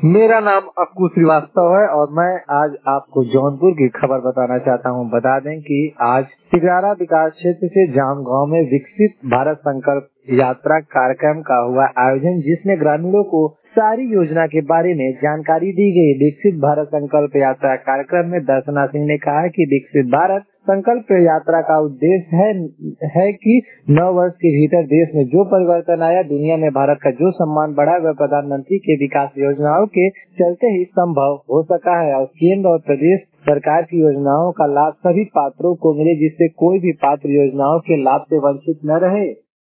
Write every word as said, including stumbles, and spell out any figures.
मेरा नाम अक्कू श्रीवास्तव है और मैं आज आपको जौनपुर की खबर बताना चाहता हूं। बता दें कि आज सिगरारा विकास क्षेत्र से जाम गांव में विकसित भारत संकल्प यात्रा कार्यक्रम का हुआ आयोजन, जिसमें ग्रामीणों को सारी योजना के बारे में जानकारी दी गई। विकसित भारत संकल्प यात्रा कार्यक्रम में दर्शना सिंह ने कहा कि विकसित भारत संकल्प यात्रा का उद्देश्य है है कि नौ वर्ष के भीतर देश में जो परिवर्तन आया, दुनिया में भारत का जो सम्मान बढ़ा, वह प्रधानमंत्री के विकास योजनाओं के चलते ही संभव हो सका है और केंद्र और प्रदेश सरकार की योजनाओं का लाभ सभी पात्रों को मिले, जिससे कोई भी पात्र योजनाओं के लाभ से वंचित न रहे।